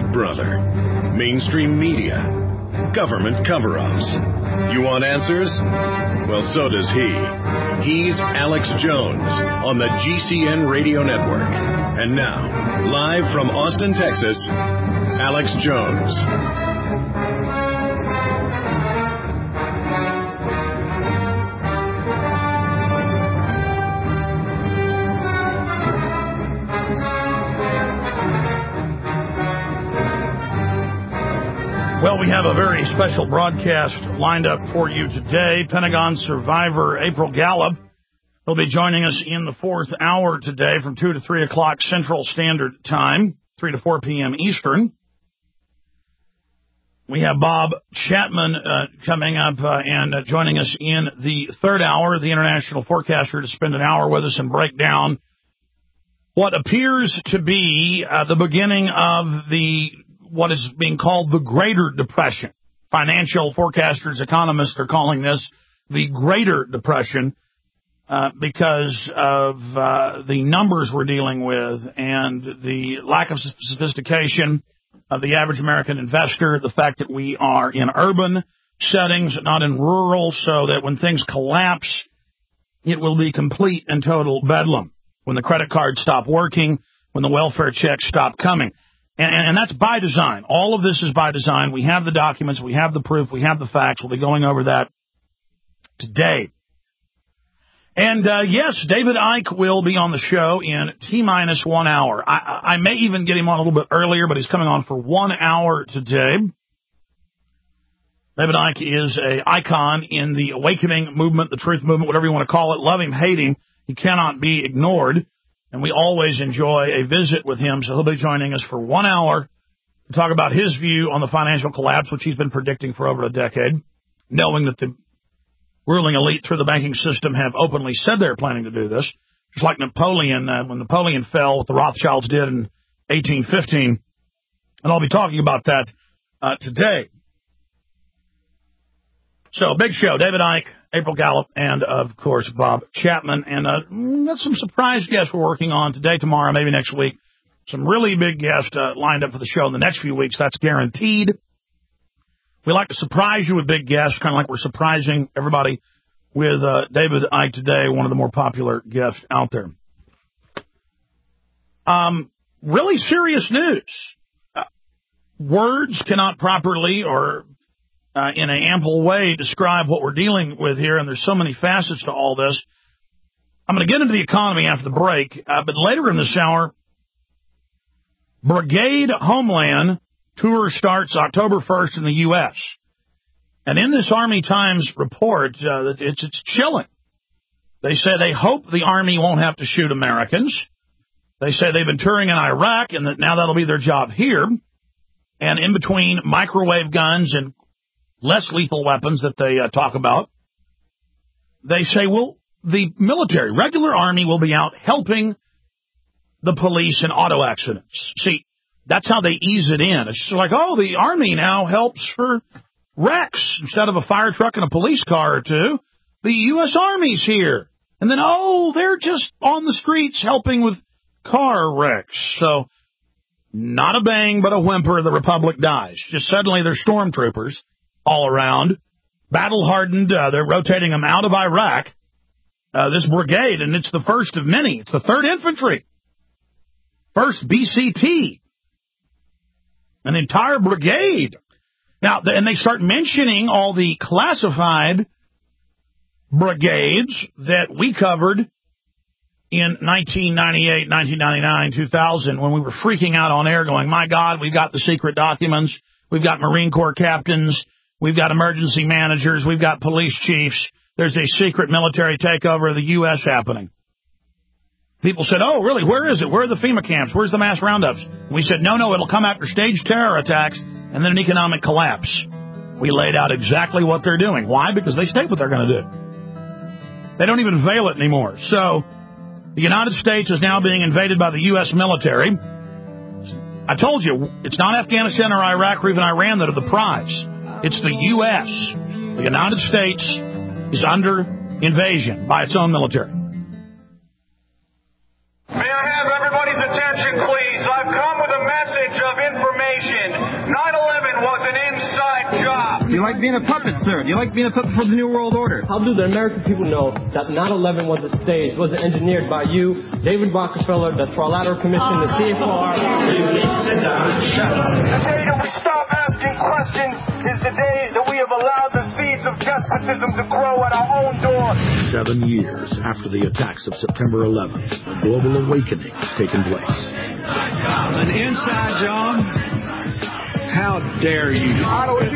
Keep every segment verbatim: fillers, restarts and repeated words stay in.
Big Brother, mainstream media, government cover-ups. You want answers? Well, so does he. He's Alex Jones on the G C N Radio Network. And now, live from Austin, Texas, Alex Jones. Well, we have a very special broadcast lined up for you today. Pentagon survivor April Gallup will be joining us in the fourth hour today from two to three o'clock Central Standard Time, three to four p.m. Eastern. We have Bob Chapman uh, coming up uh, and uh, joining us in the third hour, the international forecaster, to spend an hour with us and break down what appears to be uh, the beginning of the what is being called the Greater Depression. Financial forecasters, economists are calling this the Greater Depression uh, because of uh, the numbers we're dealing with and the lack of sophistication of the average American investor, the fact that we are in urban settings, not in rural, so that when things collapse, it will be complete and total bedlam. When the credit cards stop working, when the welfare checks stop coming. And, and that's by design. All of this is by design. We have the documents. We have the proof. We have the facts. We'll be going over that today. And, uh, yes, David Icke will be on the show in T-minus one hour. I, I may even get him on a little bit earlier, but he's coming on for one hour today. David Icke is an icon in the awakening movement, the truth movement, whatever you want to call it. Love him, hate him. He cannot be ignored. And we always enjoy a visit with him, so he'll be joining us for one hour to talk about his view on the financial collapse, which he's been predicting for over a decade, knowing that the ruling elite through the banking system have openly said they're planning to do this, just like Napoleon, uh, when Napoleon fell, what the Rothschilds did in eighteen fifteen. And I'll be talking about that uh, today. So, big show, David Icke, April Gallup, and, of course, Bob Chapman. And uh, got some surprise guests we're working on today, tomorrow, maybe next week. Some really big guests uh, lined up for the show in the next few weeks. That's guaranteed. We like to surprise you with big guests, kind of like we're surprising everybody with uh, David Icke today, one of the more popular guests out there. Um, really serious news. Uh, words cannot properly or Uh, in an ample way describe what we're dealing with here, and there's so many facets to all this. I'm going to get into the economy after the break, uh, but later in this hour, Brigade Homeland tour starts October first in the U S And in this Army Times report, uh, it's, it's chilling. They say they hope the Army won't have to shoot Americans. They say they've been touring in Iraq, and that now that'll be their job here. And in between microwave guns and less lethal weapons that they uh, talk about, they say, well, the military, regular Army, will be out helping the police in auto accidents. See, that's how they ease it in. It's just like, oh, the Army now helps for wrecks. Instead of a fire truck and a police car or two, the U S Army's here. And then, oh, they're just on the streets helping with car wrecks. So, not a bang, but a whimper, the Republic dies. Just suddenly they're stormtroopers all around, battle-hardened. Uh, they're rotating them out of Iraq, uh, this brigade, and it's the first of many. It's the third Infantry, first B C T, an entire brigade. Now, and they start mentioning all the classified brigades that we covered in nineteen ninety-eight, nineteen ninety-nine, two thousand, when we were freaking out on air going, my God, we've got the secret documents, we've got Marine Corps captains, we've got emergency managers, we've got police chiefs. There's a secret military takeover of the U S happening. People said, oh, really, where is it? Where are the FEMA camps? Where's the mass roundups? We said, no, no, it'll come after staged terror attacks and then an economic collapse. We laid out exactly what they're doing. Why? Because they state what they're going to do. They don't even veil it anymore. So the United States is now being invaded by the U S military. I told you, it's not Afghanistan or Iraq or even Iran that are the prize. It's the U S The United States is under invasion by its own military. May I have everybody's attention, please? I've come with a message of information. nation. nine eleven was an inside job. Do you like being a puppet, sir? Do you like being a puppet for the New World Order? How do the American people know that nine eleven was a stage, was engineered by you, David Rockefeller, the Trilateral Commission, the C F R? Sit down. Shut up. The day that we stop asking questions is the day that we have allowed the seeds of despotism to grow at our own door. Seven years after the attacks of September eleventh, a global awakening has taken place. An inside job? How dare you? If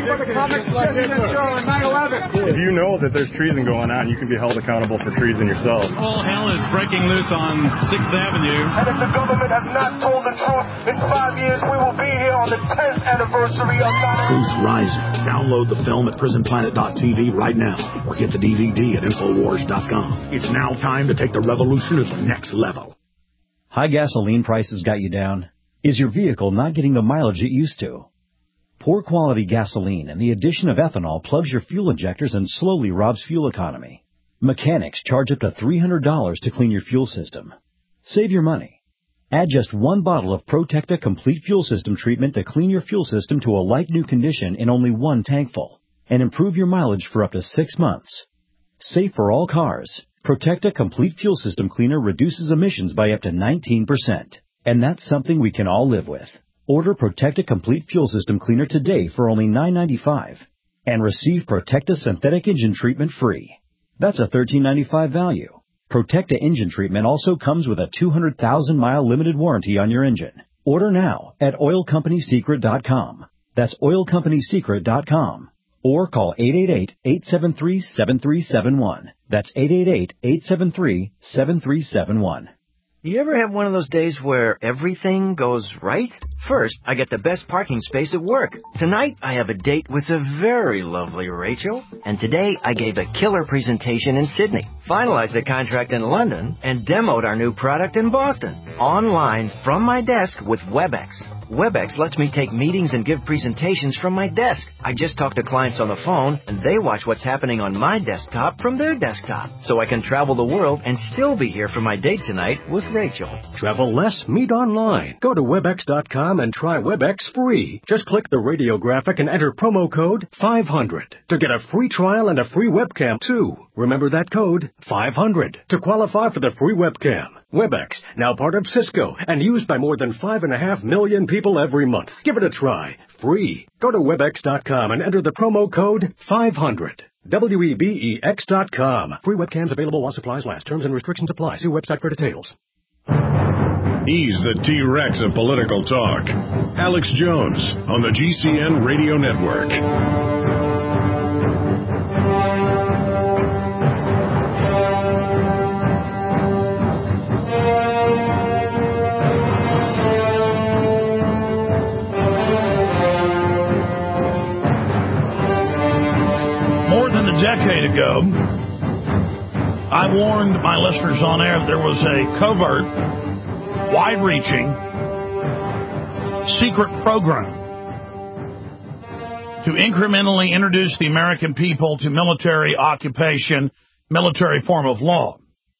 you know that there's treason going on, you can be held accountable for treason yourself. All hell is breaking loose on sixth Avenue. And if the government has not told the truth, in five years we will be here on the tenth anniversary of nine eleven. Truth Rising. Download the film at prison planet dot t v right now, or get the D V D at infowars dot com. It's now time to take the revolution to the next level. High gasoline prices got you down? Is your vehicle not getting the mileage it used to? Poor quality gasoline and the addition of ethanol plugs your fuel injectors and slowly robs fuel economy. Mechanics charge up to three hundred dollars to clean your fuel system. Save your money. Add just one bottle of Protecta Complete Fuel System treatment to clean your fuel system to a like-new condition in only one tankful, and improve your mileage for up to six months. Safe for all cars, Protecta Complete Fuel System Cleaner reduces emissions by up to nineteen percent. And that's something we can all live with. Order Protecta Complete Fuel System Cleaner today for only nine ninety-five and receive Protecta Synthetic Engine Treatment free. That's a thirteen ninety-five value. Protecta Engine Treatment also comes with a two hundred thousand mile limited warranty on your engine. Order now at oil company secret dot com. That's oil company secret dot com. Or call eight eight eight, eight seven three, seven three seven one. That's eight eight eight, eight seven three, seven three seven one. You ever have one of those days where everything goes right? First, I get the best parking space at work. Tonight, I have a date with the very lovely Rachel. And today, I gave a killer presentation in Sydney, finalized the contract in London, and demoed our new product in Boston. Online, from my desk with WebEx. WebEx lets me take meetings and give presentations from my desk. I just talk to clients on the phone, and they watch what's happening on my desktop from their desktop. So I can travel the world and still be here for my date tonight with Rachel. Travel less, meet online. Go to webex dot com and try WebEx free. Just click the radio graphic and enter promo code five hundred to get a free trial and a free webcam, too. Remember that code, five hundred, to qualify for the free webcam. WebEx, now part of Cisco and used by more than five and a half million people every month. Give it a try. Free. Go to webex dot com and enter the promo code five hundred. W E B E X dot com. Free webcams available while supplies last. Terms and restrictions apply. See website for details. He's the T-Rex of political talk. Alex Jones on the G C N Radio Network. More than a decade ago, I warned my listeners on air that there was a covert, wide-reaching, secret program to incrementally introduce the American people to military occupation, military form of law.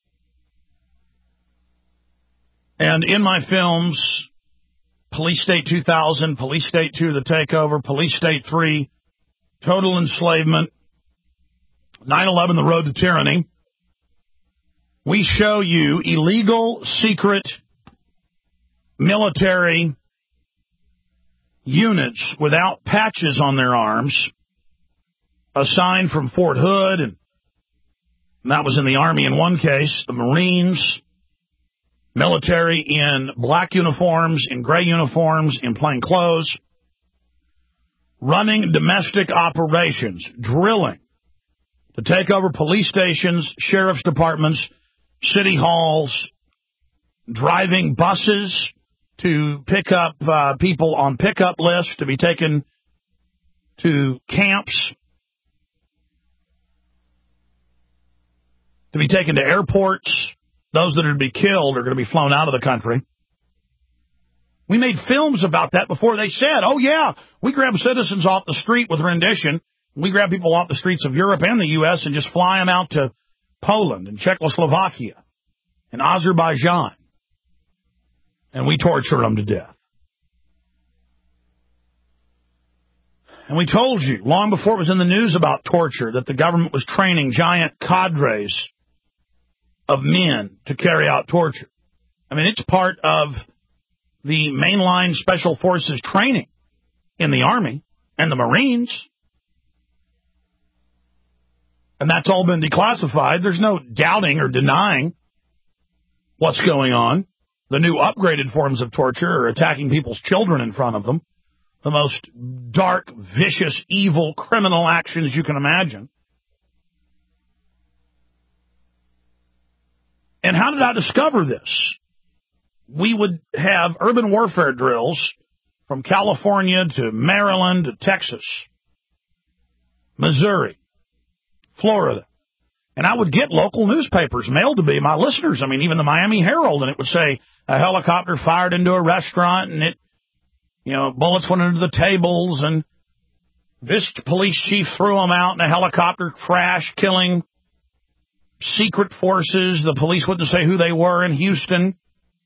And in my films, Police State two thousand, Police State two, The Takeover, Police State three, Total Enslavement, nine eleven, The Road to Tyranny, we show you illegal, secret, military units without patches on their arms, assigned from Fort Hood, and that was in the Army in one case, the Marines, military in black uniforms, in gray uniforms, in plain clothes, running domestic operations, drilling to take over police stations, sheriff's departments, city halls, driving buses to pick up uh, people on pickup lists to be taken to camps, to be taken to airports. Those that are to be killed are going to be flown out of the country. We made films about that before they said, oh, yeah, we grab citizens off the street with rendition. We grab people off the streets of Europe and the U S and just fly them out to Poland and Czechoslovakia and Azerbaijan. And we torture them to death. And we told you, long before it was in the news about torture, that the government was training giant cadres of men to carry out torture. I mean, it's part of the mainline special forces training in the Army and the Marines. And that's all been declassified. There's no doubting or denying what's going on. The new upgraded forms of torture are attacking people's children in front of them. The most dark, vicious, evil, criminal actions you can imagine. And how did I discover this? We would have urban warfare drills from California to Maryland to Texas, Missouri, Florida. And I would get local newspapers mailed to me, my listeners. I mean, even the Miami Herald, and it would say a helicopter fired into a restaurant, and it, you know, bullets went into the tables, and this police chief threw them out in a helicopter crash, killing secret forces. The police wouldn't say who they were in Houston.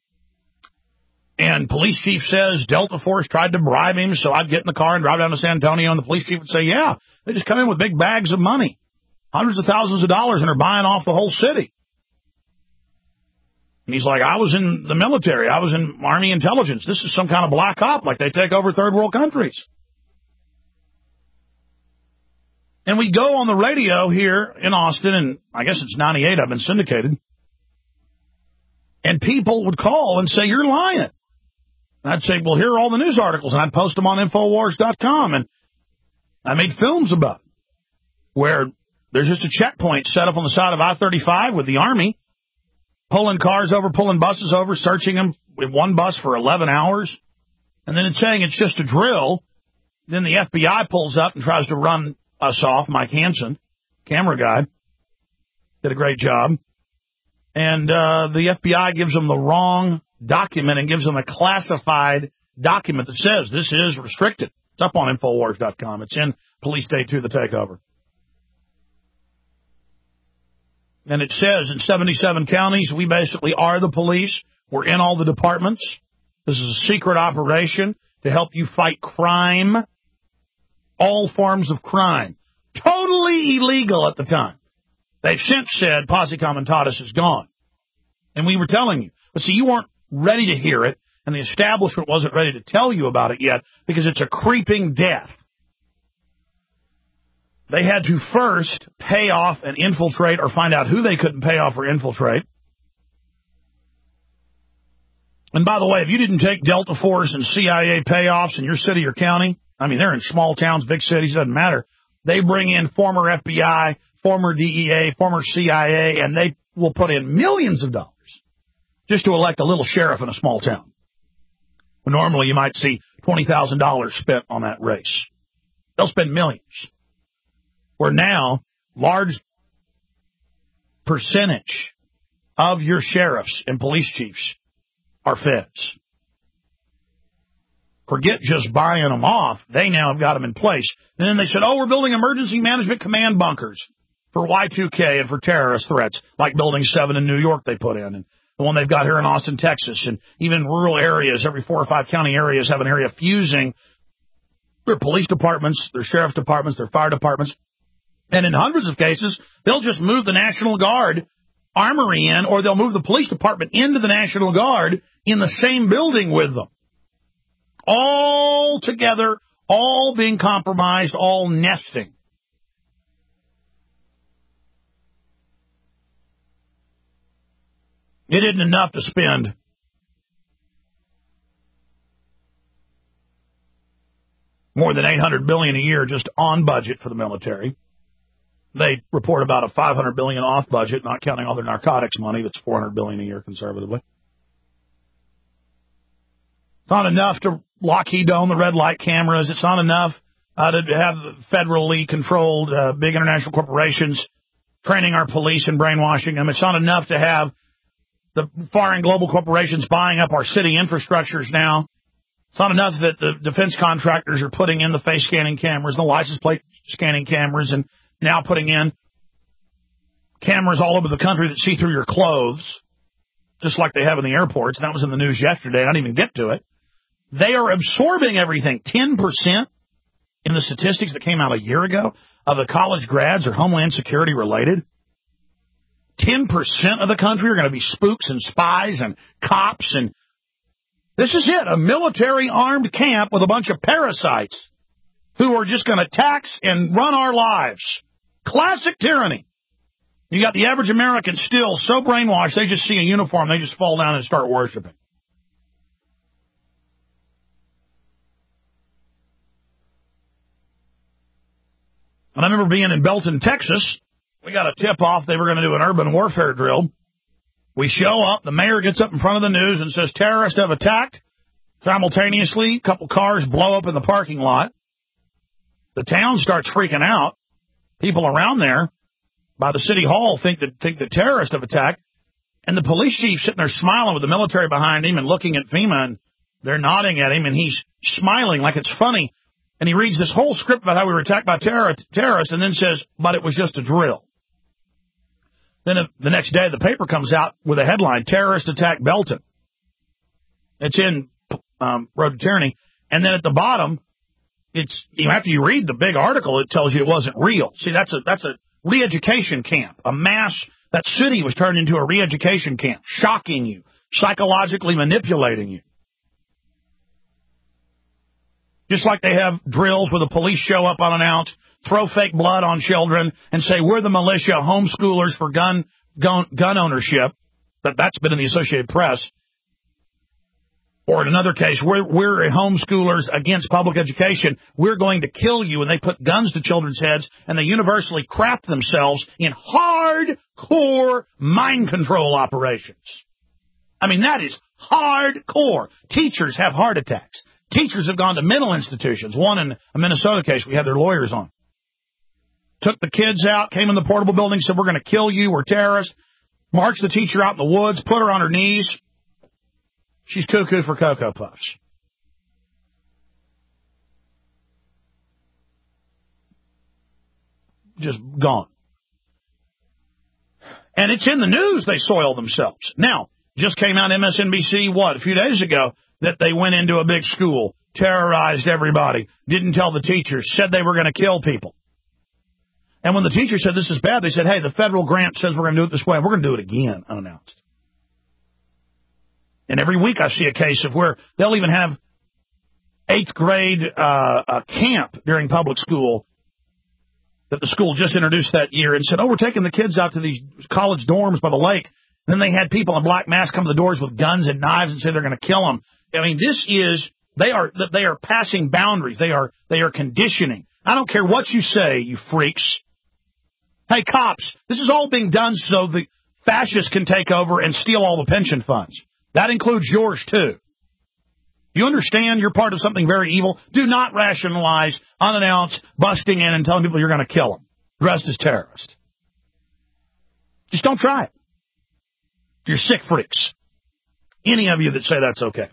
And police chief says Delta Force tried to bribe him, so I'd get in the car and drive down to San Antonio, and the police chief would say, yeah, they just come in with big bags of money, hundreds of thousands of dollars, and are buying off the whole city. And he's like, I was in the military. I was in Army intelligence. This is some kind of black op, like they take over third world countries. And we go on the radio here in Austin, and I guess it's ninety-eight, I've been syndicated. And people would call and say, you're lying. And I'd say, well, here are all the news articles, and I'd post them on Infowars dot com. And I made films about it, where there's just a checkpoint set up on the side of I thirty-five with the Army, pulling cars over, pulling buses over, searching them with one bus for eleven hours. And then it's saying it's just a drill. Then the F B I pulls up and tries to run us off. Mike Hansen, camera guy, did a great job. And uh, the F B I gives them the wrong document and gives them a classified document that says this is restricted. It's up on Infowars dot com. It's in Police Day two, The Takeover. And it says in seventy-seven counties, we basically are the police. We're in all the departments. This is a secret operation to help you fight crime, all forms of crime. Totally illegal at the time. They've since said Posse Comitatus is gone. And we were telling you. But see, you weren't ready to hear it, and the establishment wasn't ready to tell you about it yet because it's a creeping death. They had to first pay off and infiltrate or find out who they couldn't pay off or infiltrate. And by the way, if you didn't take Delta Force and C I A payoffs in your city or county, I mean, they're in small towns, big cities, doesn't matter. They bring in former F B I, former D E A, former C I A, and they will put in millions of dollars just to elect a little sheriff in a small town. Well, normally you might see twenty thousand dollars spent on that race. They'll spend millions. Where now, large percentage of your sheriffs and police chiefs are feds. Forget just buying them off. They now have got them in place. And then they said, oh, we're building emergency management command bunkers for Y two K and for terrorist threats, like Building seven in New York they put in, and the one they've got here in Austin, Texas, and even rural areas, every four or five county areas have an area fusing their police departments, their sheriff's departments, their fire departments. And in hundreds of cases, they'll just move the National Guard armory in, or they'll move the police department into the National Guard in the same building with them. All together, all being compromised, all nesting. It isn't enough to spend more than eight hundred billion dollars a year just on budget for the military. They report about a five hundred billion dollars off budget, not counting all their narcotics money. That's four hundred billion dollars a year conservatively. It's not enough to Lockheed own the red light cameras. It's not enough uh, to have federally controlled uh, big international corporations training our police and brainwashing them. It's not enough to have the foreign global corporations buying up our city infrastructures now. It's not enough that the defense contractors are putting in the face scanning cameras, the license plate scanning cameras, and now putting in cameras all over the country that see through your clothes, just like they have in the airports. And that was in the news yesterday. I didn't even get to it. They are absorbing everything. ten percent in the statistics that came out a year ago of the college grads are Homeland Security related? ten percent of the country are going to be spooks and spies and cops. And this is it, a military armed camp with a bunch of parasites who are just going to tax and run our lives. Classic tyranny. You got the average American still so brainwashed, they just see a uniform, they just fall down and start worshiping. And I remember being in Belton, Texas. We got a tip-off they were going to do an urban warfare drill. We show up. The mayor gets up in front of the news and says, terrorists have attacked. Simultaneously, a couple cars blow up in the parking lot. The town starts freaking out. People around there by the city hall think that think that terrorists have attacked. And the police chief sitting there smiling with the military behind him and looking at FEMA, and they're nodding at him, and he's smiling like it's funny. And he reads this whole script about how we were attacked by terror, terrorists and then says, but it was just a drill. Then the next day, the paper comes out with a headline, Terrorist Attack Belton. It's in um, Road to Tyranny. And then at the bottom, it's you know, after you read the big article, it tells you it wasn't real. See, that's a that's a re-education camp. A mass, that city was turned into a re-education camp, shocking you, psychologically manipulating you. Just like they have drills where the police show up unannounced, throw fake blood on children, and say, we're the militia, homeschoolers for gun gun, gun ownership. That, that's been in the Associated Press. Or in another case, we're, we're homeschoolers against public education. We're going to kill you. And they put guns to children's heads, and they universally crap themselves in hardcore mind control operations. I mean, that is hardcore. Teachers have heart attacks. Teachers have gone to mental institutions. One in a Minnesota case, we had their lawyers on. Took the kids out, came in the portable building, said, we're going to kill you, we're terrorists. Marched the teacher out in the woods, put her on her knees. She's cuckoo for Cocoa Puffs. Just gone. And it's in the news they soil themselves. Now, just came out M S N B C, what, a few days ago, that they went into a big school, terrorized everybody, didn't tell the teachers, said they were going to kill people. And when the teacher said this is bad, they said, hey, the federal grant says we're going to do it this way, and we're going to do it again, unannounced. And every week I see a case of where they'll even have eighth grade uh, a camp during public school that the school just introduced that year and said, oh, we're taking the kids out to these college dorms by the lake. And then they had people in black masks come to the doors with guns and knives and say they're going to kill them. I mean, this is, they are, they are passing boundaries. They are, they are conditioning. I don't care what you say, you freaks. Hey, cops, this is all being done so the fascists can take over and steal all the pension funds. That includes yours, too. You understand you're part of something very evil? Do not rationalize, unannounced, busting in and telling people you're going to kill them, dressed as terrorists. Just don't try it. You're sick freaks. Any of you that say that's okay.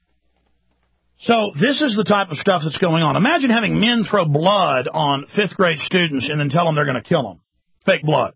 So this is the type of stuff that's going on. Imagine having men throw blood on fifth grade students and then tell them they're going to kill them. Fake blood.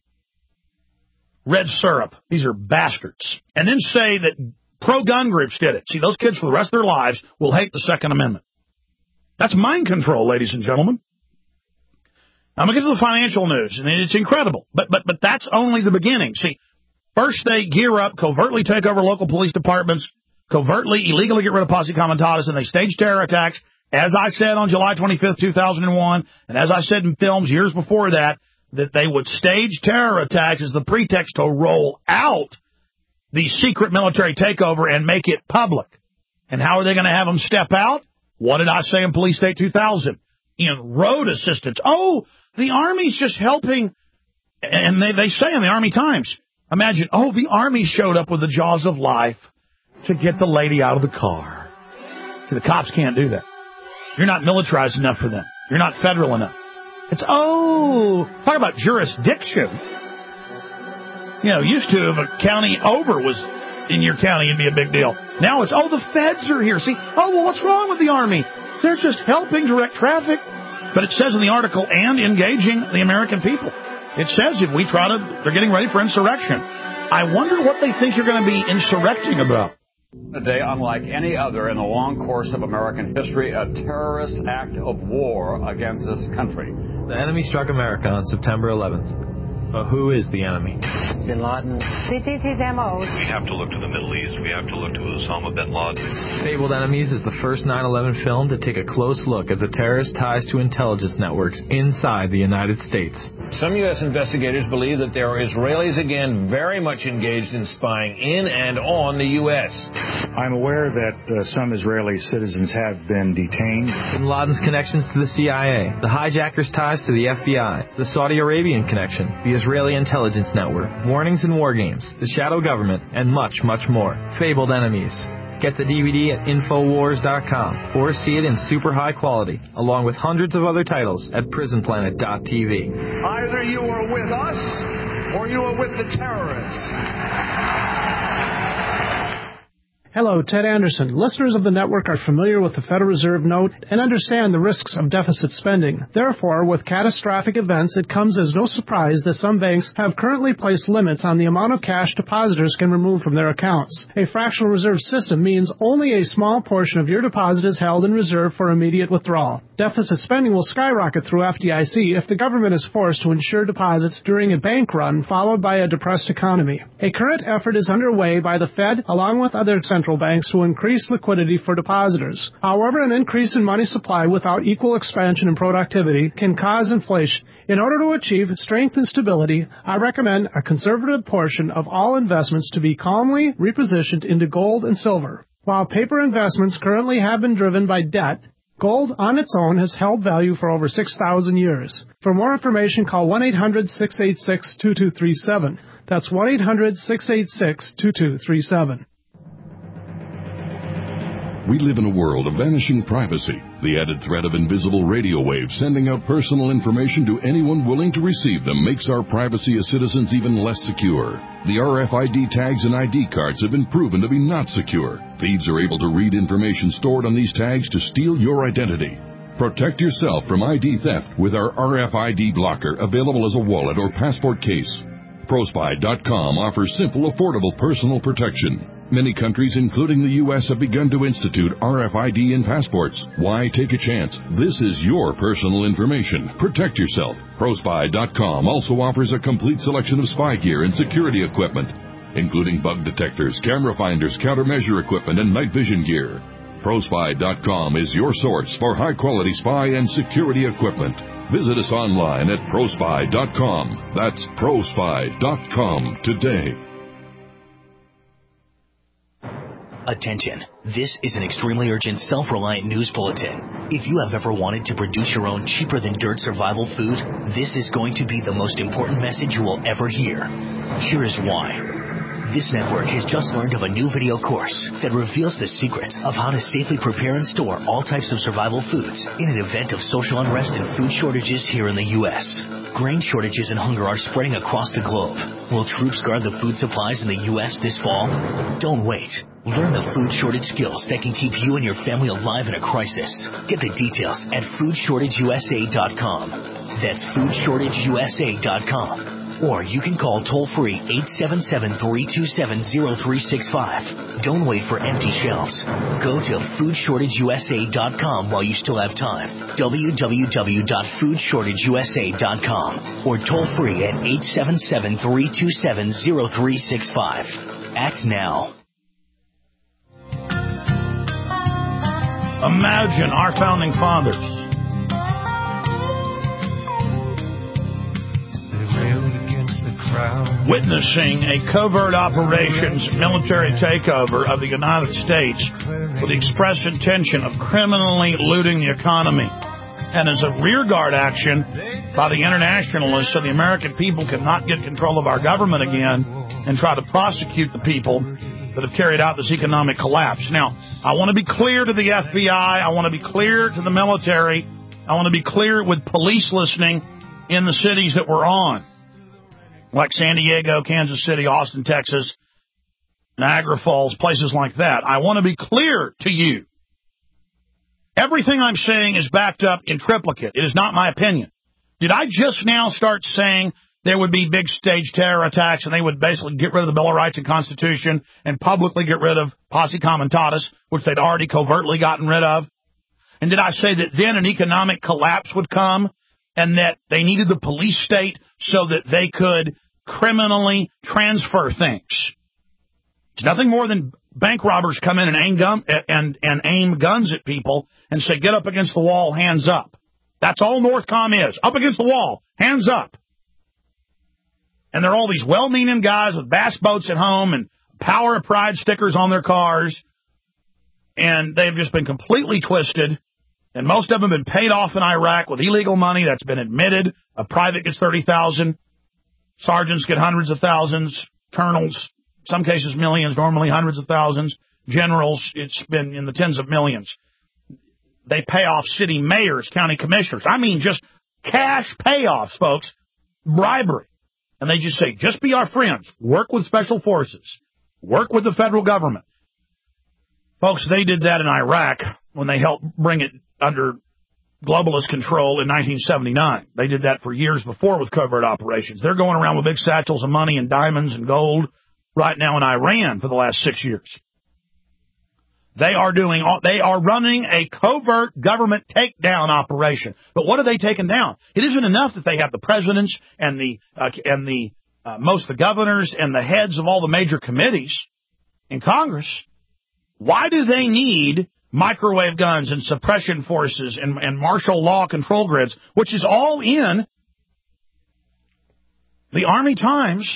Red syrup. These are bastards. And then say that pro-gun groups did it. See, those kids for the rest of their lives will hate the Second Amendment. That's mind control, ladies and gentlemen. I'm going to get to the financial news, and it's incredible. But but but that's only the beginning. See, first they gear up, covertly take over local police departments, covertly, illegally get rid of posse comitatus, and they stage terror attacks, as I said on July twenty-fifth, two thousand one, and as I said in films years before that, that they would stage terror attacks as the pretext to roll out the secret military takeover and make it public. And how are they going to have them step out? What did I say in Police State two thousand? In road assistance. Oh, the Army's just helping. And they, they say in the Army Times, imagine, oh, the Army showed up with the jaws of life to get the lady out of the car. See, the cops can't do that. You're not militarized enough for them. You're not federal enough. It's, oh, talk about jurisdiction. You know, used to, if a county over was in your county, it'd be a big deal. Now it's, oh, the feds are here. See, oh, well, what's wrong with the Army? They're just helping direct traffic. But it says in the article, and engaging the American people. It says if we try to, they're getting ready for insurrection. I wonder what they think you're going to be insurrecting about. A day unlike any other in the long course of American history, a terrorist act of war against this country. The enemy struck America on September eleventh. But who is the enemy? Bin Laden. This is his M O. We have to look to the Middle East. We have to look to Osama bin Laden. Fabled Enemies is the first nine eleven film to take a close look at the terrorist ties to intelligence networks inside the United States. Some U S investigators believe that there are Israelis again very much engaged in spying in and on the U S. I'm aware that uh, some Israeli citizens have been detained. Bin Laden's connections to the C I A, the hijackers' ties to the F B I, the Saudi Arabian connection, the Israeli intelligence network, warnings and war games, the shadow government, and much, much more. Fabled Enemies. Get the D V D at Infowars dot com or see it in super high quality, along with hundreds of other titles at Prison Planet dot T V. Either you are with us or you are with the terrorists. Hello, Ted Anderson. Listeners of the network are familiar with the Federal Reserve note and understand the risks of deficit spending. Therefore, with catastrophic events, it comes as no surprise that some banks have currently placed limits on the amount of cash depositors can remove from their accounts. A fractional reserve system means only a small portion of your deposit is held in reserve for immediate withdrawal. Deficit spending will skyrocket through F D I C if the government is forced to insure deposits during a bank run followed by a depressed economy. A current effort is underway by the Fed along with other central banks to increase liquidity for depositors. However, an increase in money supply without equal expansion and productivity can cause inflation. In order to achieve strength and stability, I recommend a conservative portion of all investments to be calmly repositioned into gold and silver. While paper investments currently have been driven by debt, gold on its own has held value for over six thousand years. For more information, call one eight hundred, six eight six, two two three seven. That's one eight hundred, six eight six, two two three seven. We live in a world of vanishing privacy, the added threat of invisible radio waves sending out personal information to anyone willing to receive them makes our privacy as citizens even less secure. The R F I D tags and I D cards have been proven to be not secure. Thieves are able to read information stored on these tags to steal your identity. Protect yourself from I D theft with our R F I D blocker, available as a wallet or passport case. ProSpy dot com offers simple, affordable personal protection. Many countries, including the U S, have begun to institute R F I D in passports. Why take a chance? This is your personal information. Protect yourself. ProSpy dot com also offers a complete selection of spy gear and security equipment, including bug detectors, camera finders, countermeasure equipment, and night vision gear. ProSpy dot com is your source for high-quality spy and security equipment. Visit us online at ProSpy dot com. That's ProSpy dot com today. Attention. This is an extremely urgent, self-reliant news bulletin. If you have ever wanted to produce your own cheaper-than-dirt survival food, this is going to be the most important message you will ever hear. Here is why. This network has just learned of a new video course that reveals the secret of how to safely prepare and store all types of survival foods in an event of social unrest and food shortages here in the U S Grain shortages and hunger are spreading across the globe. Will troops guard the food supplies in the U S this fall? Don't wait. Learn the food shortage skills that can keep you and your family alive in a crisis. Get the details at food shortage U S A dot com. That's food shortage U S A dot com. Or you can call toll-free eight seven seven, three two seven, zero three six five. Don't wait for empty shelves. Go to food shortage U S A dot com while you still have time. w w w dot food shortage U S A dot com. Or toll-free at eight seven seven, three two seven, zero three six five. Act now. Imagine our founding fathers witnessing a covert operations military takeover of the United States with the express intention of criminally looting the economy. And as a rearguard action by the internationalists, so the American people cannot get control of our government again and try to prosecute the people that have carried out this economic collapse. Now, I want to be clear to the F B I. I want to be clear to the military. I want to be clear with police listening in the cities that we're on, like San Diego, Kansas City, Austin, Texas, Niagara Falls, places like that. I want to be clear to you. Everything I'm saying is backed up in triplicate. It is not my opinion. Did I just now start saying there would be big stage terror attacks, and they would basically get rid of the Bill of Rights and Constitution and publicly get rid of posse comitatus, which they'd already covertly gotten rid of? And did I say that then an economic collapse would come and that they needed the police state so that they could criminally transfer things? It's nothing more than bank robbers come in and aim, gun, and, and aim guns at people and say, get up against the wall, hands up. That's all Northcom is. Up against the wall, hands up. And they're all these well-meaning guys with bass boats at home and Power of Pride stickers on their cars. And they've just been completely twisted. And most of them have been paid off in Iraq with illegal money that's been admitted. A private gets thirty thousand. Sergeants get hundreds of thousands. Colonels, some cases millions, normally hundreds of thousands. Generals, it's been in the tens of millions. They pay off city mayors, county commissioners. I mean, just cash payoffs, folks. Bribery. And they just say, just be our friends. Work with special forces. Work with the federal government. Folks, they did that in Iraq when they helped bring it under globalist control in nineteen seventy-nine. They did that for years before with covert operations. They're going around with big satchels of money and diamonds and gold right now in Iran for the last six years. They are doing, all, they are running a covert government takedown operation. But what are they taking down? It isn't enough that they have the presidents and the, uh, and the, uh, most of the governors and the heads of all the major committees in Congress. Why do they need microwave guns and suppression forces and, and martial law control grids, which is all in the Army Times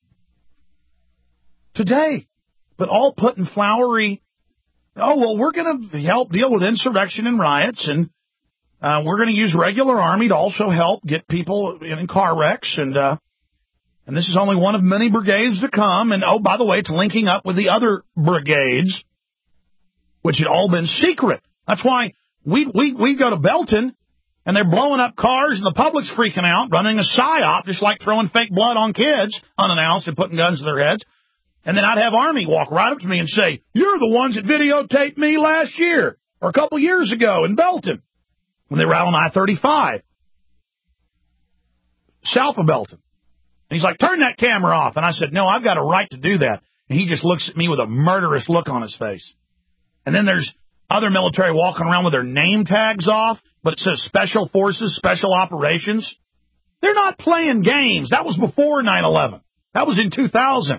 today, but all put in flowery, oh, well, we're going to help deal with insurrection and riots, and uh, we're going to use regular Army to also help get people in, in car wrecks, and uh, and this is only one of many brigades to come, and oh, by the way, it's linking up with the other brigades, which had all been secret. That's why we we we go to Belton, and they're blowing up cars, and the public's freaking out, running a psyop, just like throwing fake blood on kids unannounced and putting guns to their heads. And then I'd have Army walk right up to me and say, you're the ones that videotaped me last year or a couple years ago in Belton when they were out on I thirty-five, south of Belton. And he's like, turn that camera off. And I said, no, I've got a right to do that. And he just looks at me with a murderous look on his face. And then there's other military walking around with their name tags off, but it says Special Forces, Special Operations. They're not playing games. That was before nine eleven. That was in two thousand.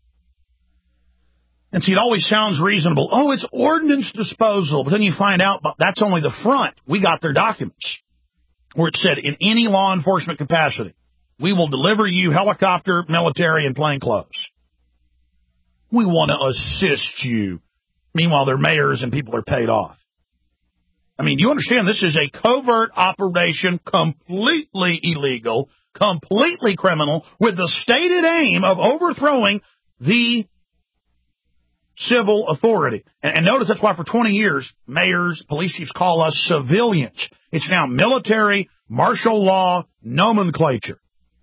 And see, it always sounds reasonable. Oh, it's ordnance disposal. But then you find out that's only the front. We got their documents where it said, in any law enforcement capacity, we will deliver you helicopter, military, and plainclothes. We want to assist you. Meanwhile, they're mayors and people are paid off. I mean, do you understand this is a covert operation, completely illegal, completely criminal, with the stated aim of overthrowing the civil authority. And, and notice that's why for twenty years, mayors, police chiefs call us civilians. It's now military, martial law, nomenclature.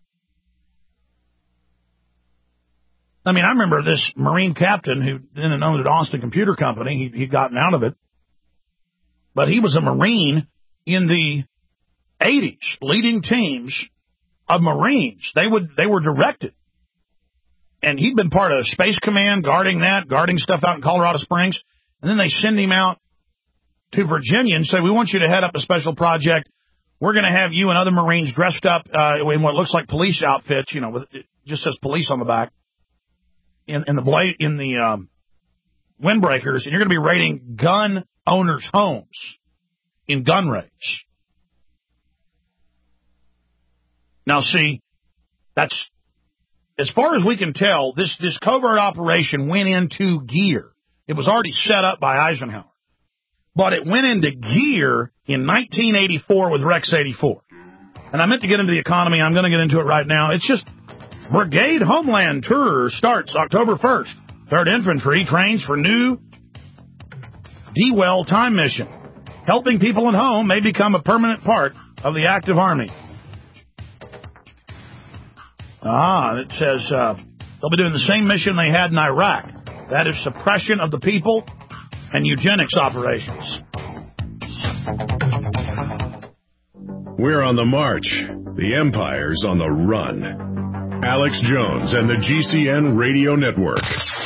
I mean, I remember this Marine captain who then owned an Austin Computer Company. He, he'd gotten out of it. But he was a Marine in the eighties, leading teams of Marines. They would they were directed. And he'd been part of Space Command, guarding that, guarding stuff out in Colorado Springs. And then they send him out to Virginia and say, we want you to head up a special project. We're going to have you and other Marines dressed up uh, in what looks like police outfits, you know, with, it just says police on the back, in, in the blade, in the um, windbreakers, and you're going to be raiding gun owners' homes in gun raids. Now, see, that's, as far as we can tell, this, this covert operation went into gear. It was already set up by Eisenhower. But it went into gear in nineteen eighty-four with Rex eighty-four. And I meant to get into the economy. I'm going to get into it right now. It's just Brigade Homeland Tour starts October first. third Infantry trains for new D Well time mission. Helping people at home may become a permanent part of the active Army. Ah, it says uh, they'll be doing the same mission they had in Iraq. That is suppression of the people and eugenics operations. We're on the march. The Empire's on the run. Alex Jones and the G C N Radio Network.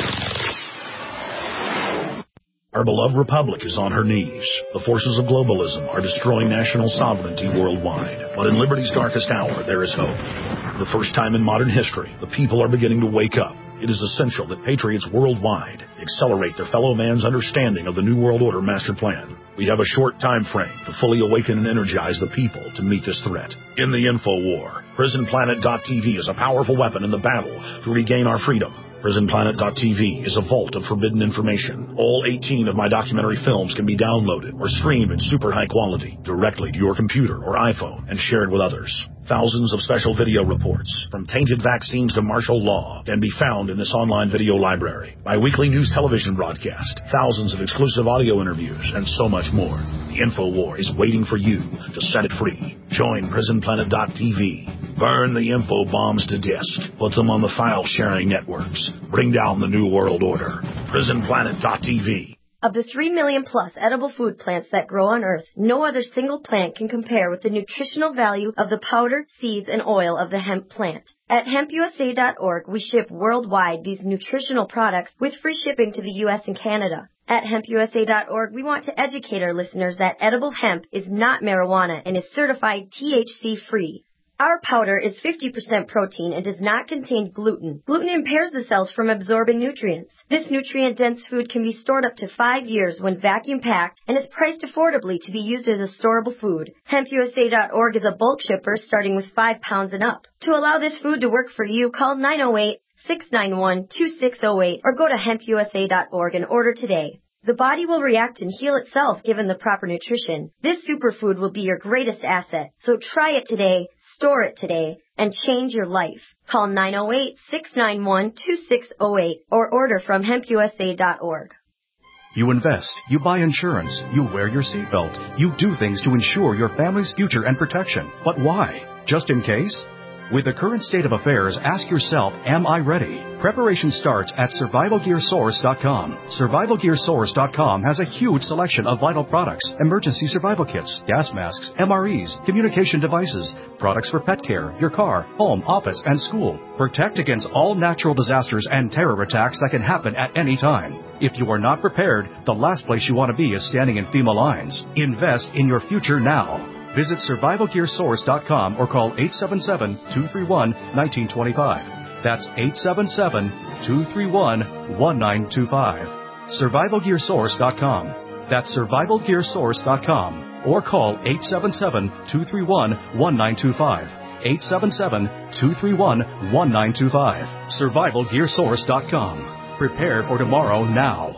Our beloved republic is on her knees. The forces of globalism are destroying national sovereignty worldwide. But in liberty's darkest hour, there is hope. For the first time in modern history, the people are beginning to wake up. It is essential that patriots worldwide accelerate their fellow man's understanding of the New World Order master plan. We have a short time frame to fully awaken and energize the people to meet this threat. In the info war, prison planet dot t v is a powerful weapon in the battle to regain our freedom. prison planet dot t v is a vault of forbidden information. All eighteen of my documentary films can be downloaded or streamed in super high quality directly to your computer or iPhone and shared with others. Thousands of special video reports, from tainted vaccines to martial law, can be found in this online video library. My weekly news television broadcast, thousands of exclusive audio interviews, and so much more. The InfoWar is waiting for you to set it free. Join prison planet dot t v. Burn the info bombs to disk. Put them on the file-sharing networks. Bring down the New World Order. prison planet dot t v. Of the three million plus edible food plants that grow on Earth, no other single plant can compare with the nutritional value of the powder, seeds, and oil of the hemp plant. At hemp u s a dot org, we ship worldwide these nutritional products with free shipping to the U S and Canada. At hemp u s a dot org, we want to educate our listeners that edible hemp is not marijuana and is certified T H C-free. Our powder is fifty percent protein and does not contain gluten. Gluten impairs the cells from absorbing nutrients. This nutrient-dense food can be stored up to five years when vacuum-packed and is priced affordably to be used as a storable food. hemp u s a dot org is a bulk shipper starting with five pounds and up. To allow this food to work for you, call nine oh eight, six nine one, two six oh eight or go to hemp u s a dot org and order today. The body will react and heal itself given the proper nutrition. This superfood will be your greatest asset. So try it today, store it today, and change your life. Call nine oh eight, six nine one, two six oh eight or order from hemp u s a dot org. You invest, you buy insurance, you wear your seatbelt, you do things to ensure your family's future and protection. But why? Just in case? With the current state of affairs, ask yourself, am I ready? Preparation starts at survival gear source dot com. survival gear source dot com has a huge selection of vital products, emergency survival kits, gas masks, M R Es, communication devices, products for pet care, your car, home, office, and school. Protect against all natural disasters and terror attacks that can happen at any time. If you are not prepared, the last place you want to be is standing in FEMA lines. Invest in your future now. Visit survival gear source dot com or call eight seven seven, two three one, one nine two five. That's eight seven seven, two three one, one nine two five. survival gear source dot com. That's survival gear source dot com or call eight seven seven, two three one, one nine two five. eight seven seven, two three one, one nine two five. survival gear source dot com. Prepare for tomorrow now.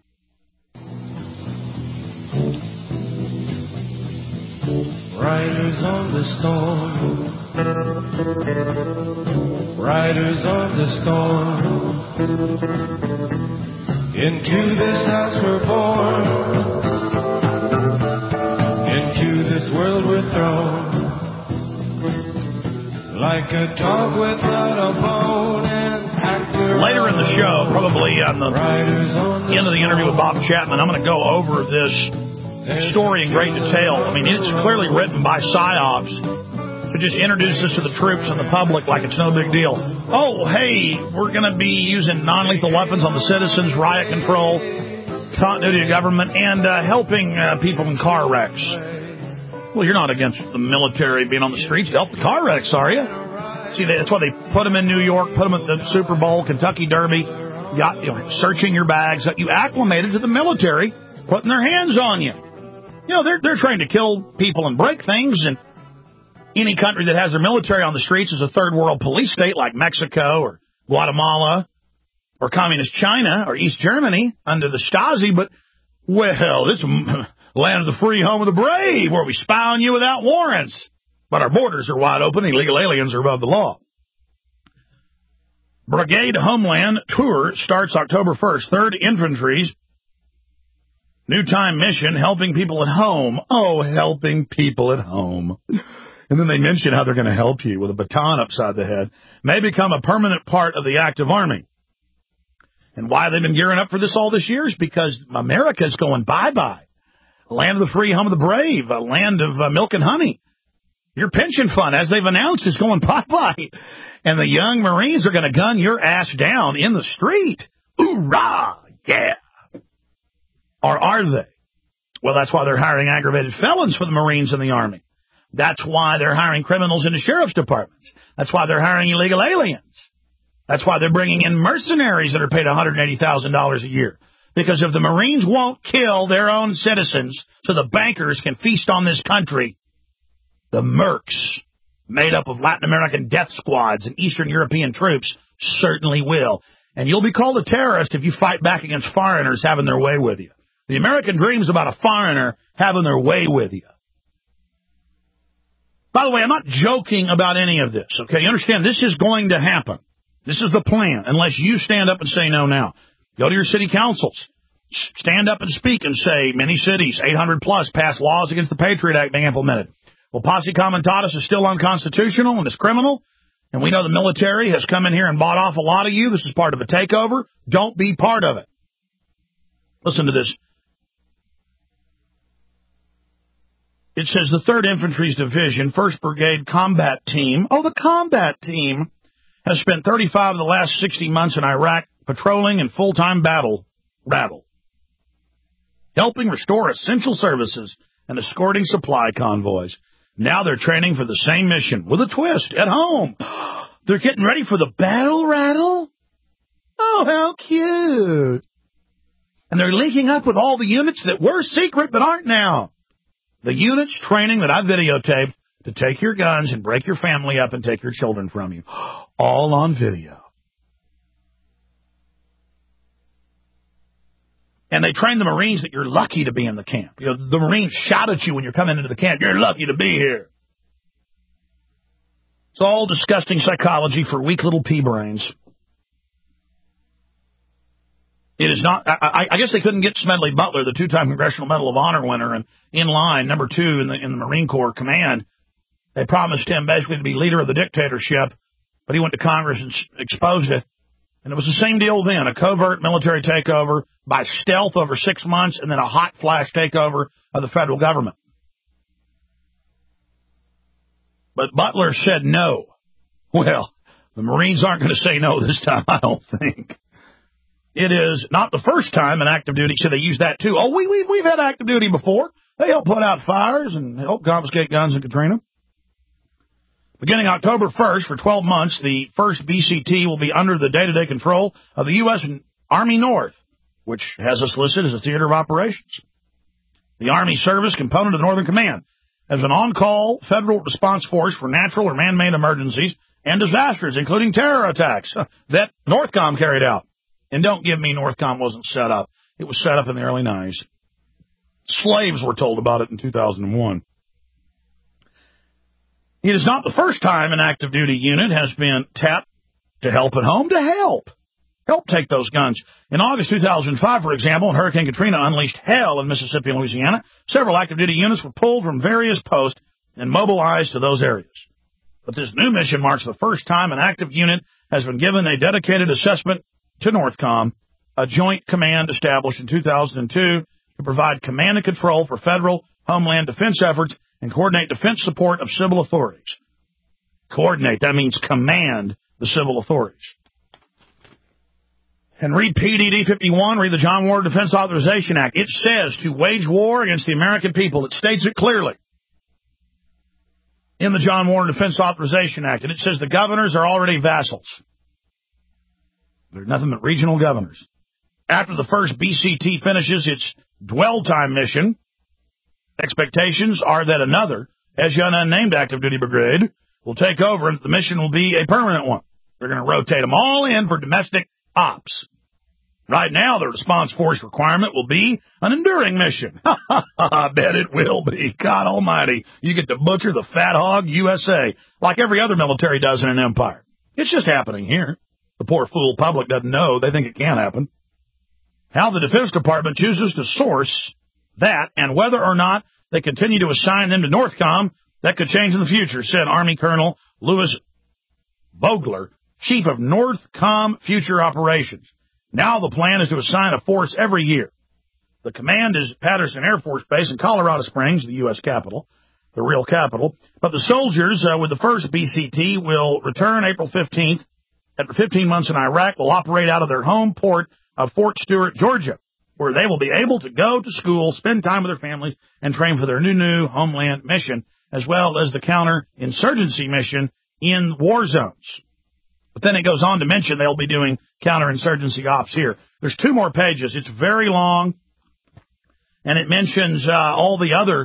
Riders on the storm, riders on the storm, into this house we're born, into this world we're thrown, like a dog without a bone and actor. Later in the show, probably on the end of the interview with Bob Chapman, I'm going to go over this story in great detail. I mean, it's clearly written by PsyOps to just introduce this to the troops and the public like it's no big deal. Oh, hey, we're going to be using non-lethal weapons on the citizens, riot control, continuity of government, and uh, helping uh, people in car wrecks. Well, you're not against the military being on the streets to help the car wrecks, are you? See, that's why they put them in New York, put them at the Super Bowl, Kentucky Derby, got, you know, searching your bags. You acclimated to the military, putting their hands on you. You know, they're they're trained to kill people and break things, and any country that has their military on the streets is a third world police state like Mexico or Guatemala or communist China or East Germany under the Stasi. But, well, this is land of the free, home of the brave, where we spy on you without warrants. But our borders are wide open. Illegal aliens are above the law. Brigade Homeland Tour starts October first. third Infantry's new time mission, helping people at home. Oh, helping people at home. And then they mention how they're going to help you with a baton upside the head. May become a permanent part of the active army. And why they've been gearing up for this all this year is because America's going bye-bye. Land of the free, home of the brave, a land of uh, milk and honey. Your pension fund, as they've announced, is going bye-bye. and the young Marines are going to gun your ass down in the street. Hoorah! Yeah. Or are they? Well, that's why they're hiring aggravated felons for the Marines and the Army. That's why they're hiring criminals in the sheriff's departments. That's why they're hiring illegal aliens. That's why they're bringing in mercenaries that are paid one hundred eighty thousand dollars a year. Because if the Marines won't kill their own citizens so the bankers can feast on this country, the mercs, made up of Latin American death squads and Eastern European troops, certainly will. And you'll be called a terrorist if you fight back against foreigners having their way with you. The American dream is about a foreigner having their way with you. By the way, I'm not joking about any of this, okay? You understand, this is going to happen. This is the plan, unless you stand up and say no now. Go to your city councils. Stand up and speak and say, many cities, eight hundred plus, pass laws against the Patriot Act being implemented. Well, Posse Comitatus is still unconstitutional and it's criminal. And we know the military has come in here and bought off a lot of you. This is part of a takeover. Don't be part of it. Listen to this. It says the third Infantry's Division, first Brigade Combat Team. Oh, the combat team has spent thirty-five of the last sixty months in Iraq patrolling and full-time battle, rattle, helping restore essential services and escorting supply convoys. Now they're training for the same mission with a twist at home. They're getting ready for the battle rattle? Oh, how cute. And they're linking up with all the units that were secret but aren't now. The units training that I videotaped to take your guns and break your family up and take your children from you. All on video. And they train the Marines that you're lucky to be in the camp. You know, the Marines shout at you when you're coming into the camp, you're lucky to be here. It's all disgusting psychology for weak little pea brains. It is not, I, I guess they couldn't get Smedley Butler, the two-time Congressional Medal of Honor winner, and in line, number two in the, in the Marine Corps command. They promised him basically to be leader of the dictatorship, but he went to Congress and exposed it. And it was the same deal then, a covert military takeover by stealth over six months, and then a hot flash takeover of the federal government. But Butler said no. Well, the Marines aren't going to say no this time, I don't think. It is not the first time in active duty, so they use that too. Oh, we, we, we've had active duty before. They help put out fires and help confiscate guns in Katrina. Beginning October first, for twelve months, the first B C T will be under the day-to-day control of the U S Army North, which has us listed as a theater of operations. The Army Service component of the Northern Command as an on-call federal response force for natural or man-made emergencies and disasters, including terror attacks that Northcom carried out. And don't give me Northcom wasn't set up. It was set up in the early nineties. Slaves were told about it in two thousand one. It is not the first time an active duty unit has been tapped to help at home, to help. Help take those guns. In August two thousand five, for example, when Hurricane Katrina unleashed hell in Mississippi and Louisiana, several active duty units were pulled from various posts and mobilized to those areas. But this new mission marks the first time an active unit has been given a dedicated assessment to Northcom, a joint command established in two thousand two to provide command and control for federal homeland defense efforts and coordinate defense support of civil authorities. Coordinate, that means command the civil authorities. And read P D D fifty-one, read the John Ward Defense Authorization Act. It says to wage war against the American people. It states it clearly in the John Ward Defense Authorization Act. And it says the governors are already vassals. They're nothing but regional governors. After the first B C T finishes its dwell time mission, expectations are that another, as yet unnamed active duty brigade, will take over and the mission will be a permanent one. They're going to rotate them all in for domestic ops. Right now, the response force requirement will be an enduring mission. I bet it will be. God almighty. You get to butcher the fat hog U S A like every other military does in an empire. It's just happening here. The poor fool public doesn't know. They think it can happen. How the Defense Department chooses to source that and whether or not they continue to assign them to Northcom, that could change in the future, said Army Colonel Louis Vogler, Chief of Northcom Future Operations. Now the plan is to assign a force every year. The command is Patterson Air Force Base in Colorado Springs, the U S capital. the real capital. But the soldiers uh, with the first B C T will return April fifteenth. After fifteen months in Iraq, will operate out of their home port of Fort Stewart, Georgia, where they will be able to go to school, spend time with their families, and train for their new, new homeland mission, as well as the counterinsurgency mission in war zones. But then it goes on to mention they'll be doing counterinsurgency ops here. There's two more pages. It's very long, and it mentions uh, all the other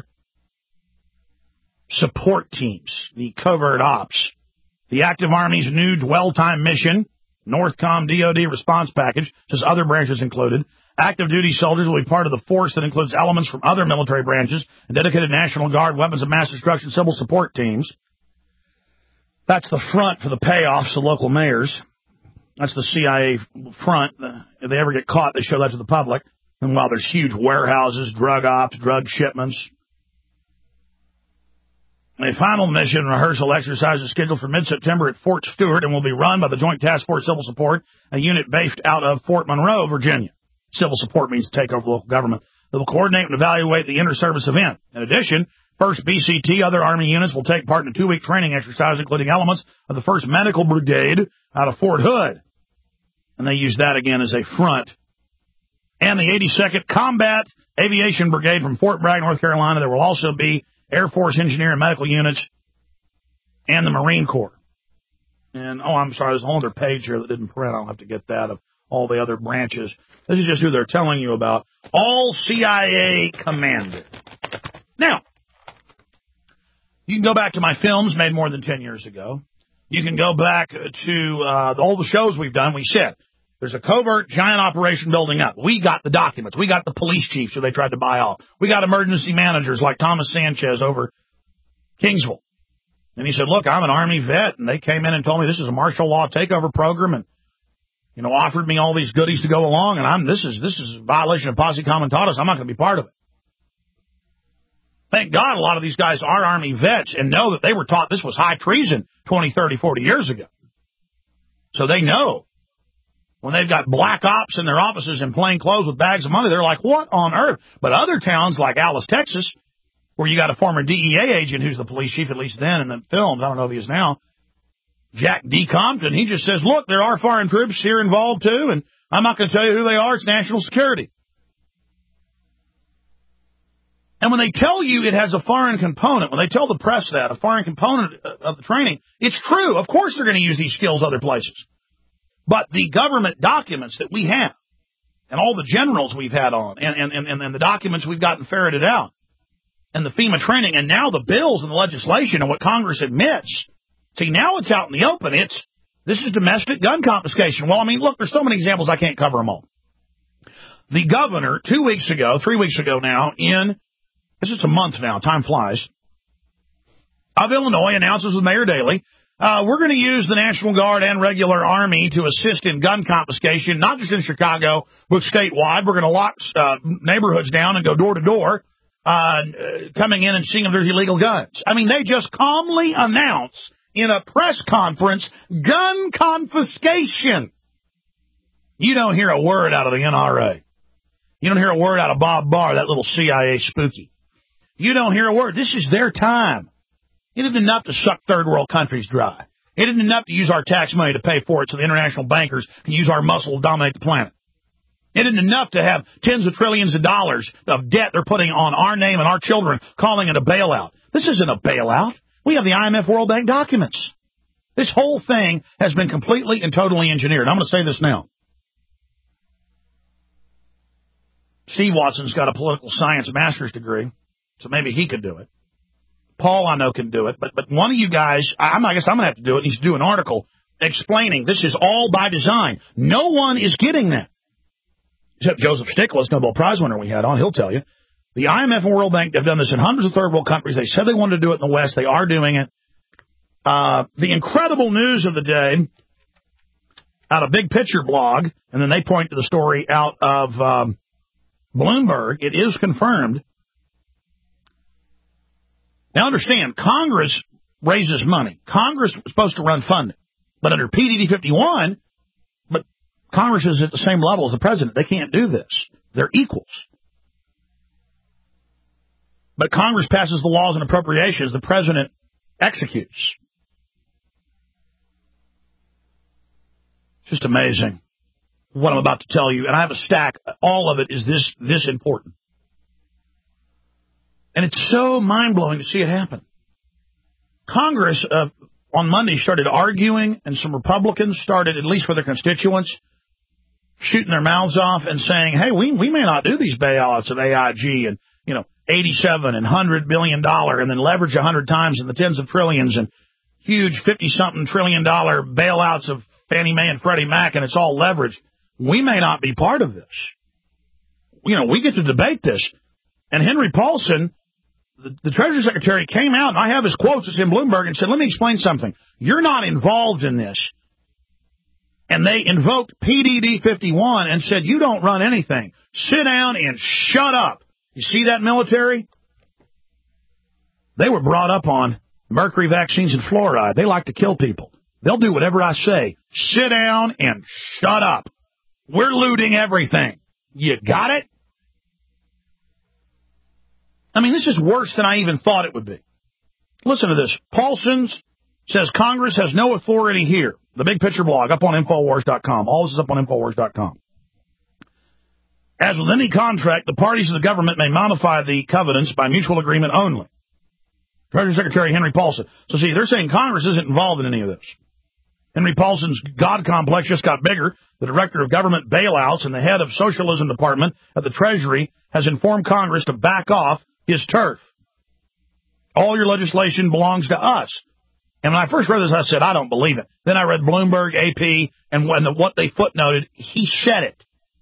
support teams, the covert ops, the active Army's new dwell time mission, Northcom D O D response package, says other branches included. Active duty soldiers will be part of the force that includes elements from other military branches and dedicated National Guard, weapons of mass destruction, civil support teams. That's the front for the payoffs to local mayors. That's the C I A front. If they ever get caught, they show that to the public. And while there's huge warehouses, drug ops, drug shipments. A final mission rehearsal exercise is scheduled for mid-September at Fort Stewart and will be run by the Joint Task Force Civil Support, a unit based out of Fort Monroe, Virginia. Civil support means take over the local government. They will coordinate and evaluate the inter-service event. In addition, first B C T, other Army units will take part in a two-week training exercise, including elements of the first Medical Brigade out of Fort Hood. And they use that again as a front. And the eighty-second Combat Aviation Brigade from Fort Bragg, North Carolina. There will also be Air Force Engineer and Medical units and the Marine Corps. And, oh, I'm sorry, there's a whole other page here that didn't print. I'll have to get that of all the other branches. This is just who they're telling you about. All C I A commanded. Now, you can go back to my films made more than ten years ago. You can go back to uh, all the shows we've done. We said there's a covert giant operation building up. We got the documents. We got the police chiefs who they tried to buy off. We got emergency managers like Thomas Sanchez over Kingsville. And he said, look, I'm an Army vet, and they came in and told me this is a martial law takeover program and, you know, offered me all these goodies to go along, and I'm this is this is a violation of Posse Comitatus. I'm not going to be part of it. Thank God a lot of these guys are Army vets and know that they were taught this was high treason twenty, thirty, forty years ago. So they know. When they've got black ops in their offices in plain clothes with bags of money, they're like, what on earth? But other towns like Alice, Texas, where you got a former D E A agent who's the police chief, at least then in the films, I don't know if he is now, Jack D. Compton, he just says, look, there are foreign troops here involved too, and I'm not going to tell you who they are. It's national security. And when they tell you it has a foreign component, when they tell the press that, a foreign component of the training, it's true. Of course they're going to use these skills other places. But the government documents that we have, and all the generals we've had on, and, and, and, and the documents we've gotten ferreted out, and the FEMA training, and now the bills and the legislation and what Congress admits, see, now it's out in the open. It's this is domestic gun confiscation. Well, I mean, look, there's so many examples, I can't cover them all. The governor, two weeks ago, three weeks ago now, in, this is a month now, time flies, of Illinois, announces with Mayor Daley, Uh, we're going to use the National Guard and regular Army to assist in gun confiscation, not just in Chicago, but statewide. We're going to lock uh, neighborhoods down and go door to door, uh, coming in and seeing if there's illegal guns. I mean, they just calmly announce in a press conference gun confiscation. You don't hear a word out of the N R A. You don't hear a word out of Bob Barr, that little C I A spooky. You don't hear a word. This is their time. It isn't enough to suck third world countries dry. It isn't enough to use our tax money to pay for it so the international bankers can use our muscle to dominate the planet. It isn't enough to have tens of trillions of dollars of debt they're putting on our name and our children, calling it a bailout. This isn't a bailout. We have the I M F World Bank documents. This whole thing has been completely and totally engineered. I'm going to say this now. Steve Watson's got a political science master's degree, so maybe he could do it. Paul, I know, can do it, but but one of you guys, I, I guess I'm going to have to do it, needs to do an article explaining this is all by design. No one is getting that. Except Joseph Stiglitz, Nobel Prize winner we had on, he'll tell you. The I M F and World Bank have done this in hundreds of third world countries. They said they wanted to do it in the West. They are doing it. Uh, the incredible news of the day out of Big Picture blog, and then they point to the story out of um, Bloomberg. It is confirmed. Now, understand, Congress raises money. Congress is supposed to run funding. But under P D D fifty-one, but Congress is at the same level as the president. They can't do this. They're equals. But Congress passes the laws and appropriations the president executes. Just amazing what I'm about to tell you. And I have a stack. All of it is this, this important. And it's so mind-blowing to see it happen. Congress, uh, on Monday, started arguing, and some Republicans started, at least for their constituents, shooting their mouths off and saying, hey, we we may not do these bailouts of A I G and, you know, eighty-seven and one hundred billion dollars and then leverage one hundred times in the tens of trillions and huge fifty-something trillion dollar bailouts of Fannie Mae and Freddie Mac, and it's all leveraged. We may not be part of this. You know, we get to debate this. And Henry Paulson, the, the Treasury Secretary, came out, and I have his quotes, it's in Bloomberg, and said, let me explain something. You're not involved in this. And they invoked P D D fifty-one and said, you don't run anything. Sit down and shut up. You see that, military? They were brought up on mercury vaccines and fluoride. They like to kill people. They'll do whatever I say. Sit down and shut up. We're looting everything. You got it? I mean, this is worse than I even thought it would be. Listen to this. Paulson says Congress has no authority here. The Big Picture blog up on Infowars dot com. All this is up on Infowars dot com. As with any contract, the parties of the government may modify the covenants by mutual agreement only. Treasury Secretary Henry Paulson. So, see, they're saying Congress isn't involved in any of this. Henry Paulson's God complex just got bigger. The director of government bailouts and the head of socialism department at the Treasury has informed Congress to back off his turf. All your legislation belongs to us. And when I first read this, I said, I don't believe it. Then I read Bloomberg, A P, and when the, what they footnoted, he said it.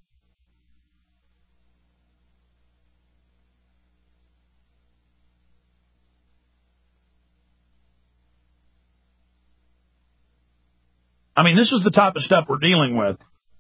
I mean, this is the type of stuff we're dealing with.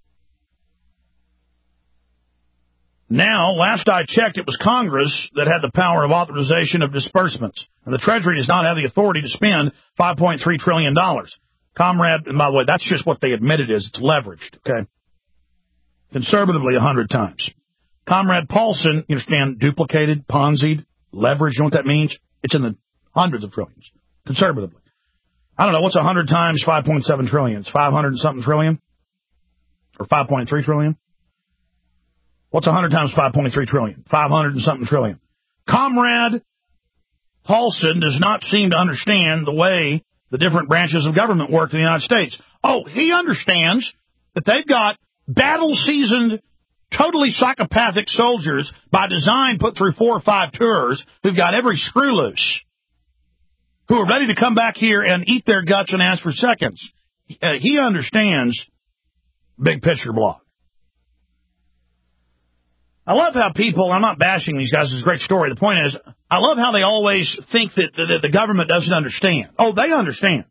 Now, last I checked, it was Congress that had the power of authorization of disbursements. And the Treasury does not have the authority to spend five point three trillion dollars. Comrade, and by the way, that's just what they admitted is. It's leveraged, okay? Conservatively, a hundred times. Comrade Paulson, you understand, duplicated, Ponzi'd, leveraged, you know what that means? It's in the hundreds of trillions, conservatively. I don't know, what's a hundred times five point seven trillion? It's five hundred and something trillion? Or five point three trillion? What's a hundred times five point three trillion? five hundred and something trillion. Comrade Paulson does not seem to understand the way the different branches of government work in the United States. Oh, he understands that they've got battle-seasoned, totally psychopathic soldiers by design put through four or five tours who've got every screw loose, who are ready to come back here and eat their guts and ask for seconds. Uh, he understands Big Picture blog. I love how people, I'm not bashing these guys, it's a great story. The point is, I love how they always think that, that the government doesn't understand. Oh, they understand.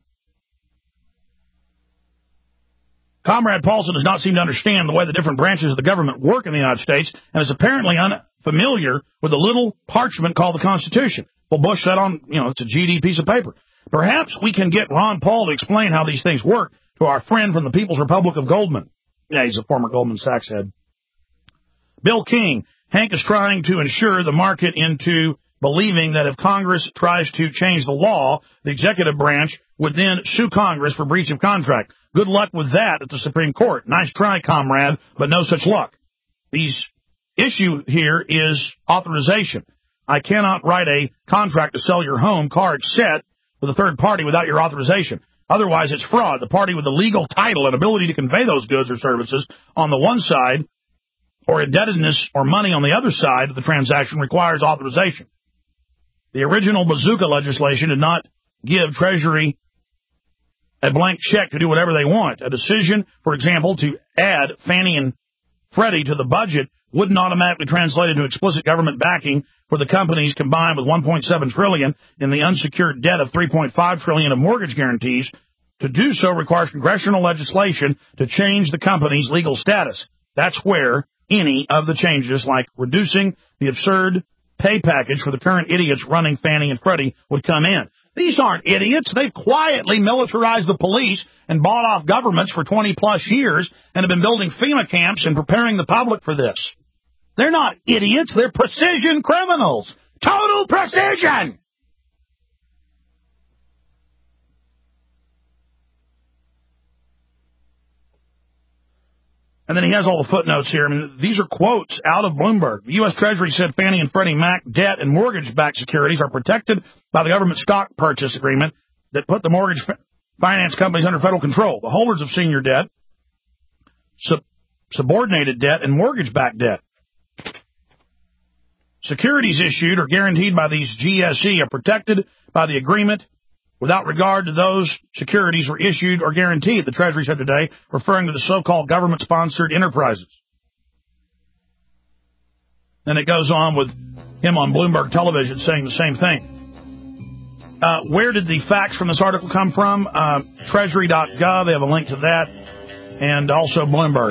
Comrade Paulson does not seem to understand the way the different branches of the government work in the United States and is apparently unfamiliar with the little parchment called the Constitution. Well, Bush said on, you know, it's a G D piece of paper. Perhaps we can get Ron Paul to explain how these things work to our friend from the People's Republic of Goldman. Yeah, he's a former Goldman Sachs head. Bill King, Hank is trying to ensure the market into believing that if Congress tries to change the law, the executive branch would then sue Congress for breach of contract. Good luck with that at the Supreme Court. Nice try, comrade, but no such luck. The issue here is authorization. I cannot write a contract to sell your home, car, et cetera with a third party without your authorization. Otherwise, it's fraud. The party with the legal title and ability to convey those goods or services on the one side, or indebtedness or money on the other side of the transaction, requires authorization. The original bazooka legislation did not give Treasury a blank check to do whatever they want. A decision, for example, to add Fannie and Freddie to the budget wouldn't automatically translate into explicit government backing for the companies combined with one point seven trillion dollars in the unsecured debt of three point five trillion dollars of mortgage guarantees. To do so requires congressional legislation to change the company's legal status. That's where any of the changes, like reducing the absurd pay package for the current idiots running Fannie and Freddie, would come in. These aren't idiots. They've quietly militarized the police and bought off governments for twenty plus years and have been building FEMA camps and preparing the public for this. They're not idiots. They're precision criminals. Total precision! And then he has all the footnotes here. I mean, these are quotes out of Bloomberg. The U S Treasury said Fannie and Freddie Mac debt and mortgage-backed securities are protected by the government stock purchase agreement that put the mortgage fi- finance companies under federal control. The holders of senior debt, sub- subordinated debt, and mortgage-backed debt. Securities issued or guaranteed by these G S E are protected by the agreement without regard to those securities were issued or guaranteed, the Treasury said today, referring to the so-called government-sponsored enterprises. And it goes on with him on Bloomberg television saying the same thing. Uh, where did the facts from this article come from? Uh, Treasury dot gov, they have a link to that, and also Bloomberg.